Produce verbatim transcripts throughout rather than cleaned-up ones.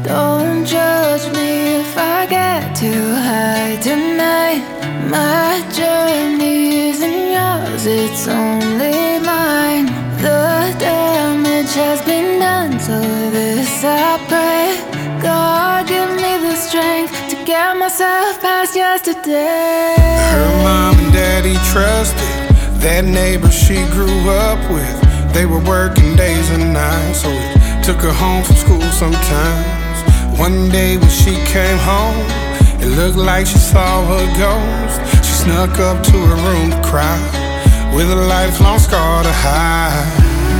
Don't judge me if I get too high tonight. My journey isn't yours, it's only mine. The damage has been done, so this I pray. God, give me the strength to get myself past yesterday. Her mom and daddy trusted that neighbor she grew up with. They were working days and nights, so it took her home from school sometimes. One day when she came home, it looked like she saw her ghost. She snuck up to her room to cry, with a lifelong scar to hide.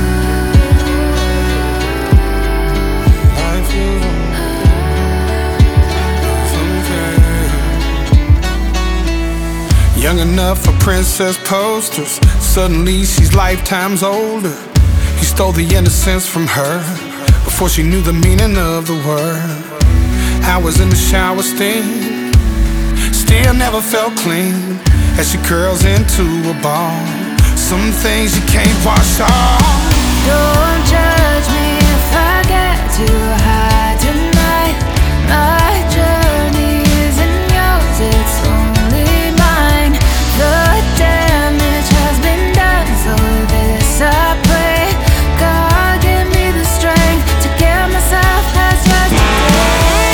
Life is young enough for princess posters, suddenly she's lifetimes older. He stole the innocence from her before she knew the meaning of the word. I was in the shower still, still never felt clean, as she curls into a ball. Some things you can't wash off. Don't judge me if I get too high tonight. My journey isn't yours, it's only mine. The damage has been done, so this I pray. God, give me the strength to get myself past yesterday.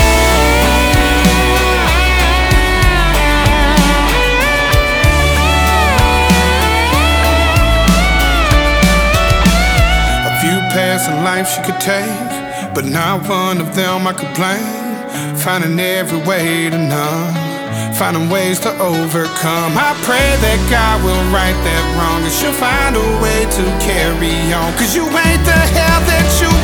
A few paths in life she could take, but not one of them I could blame. Finding every way to numb, finding ways to overcome. I pray that God will right that wrong, and she'll find a way to carry on. Cause you ain't the hell that you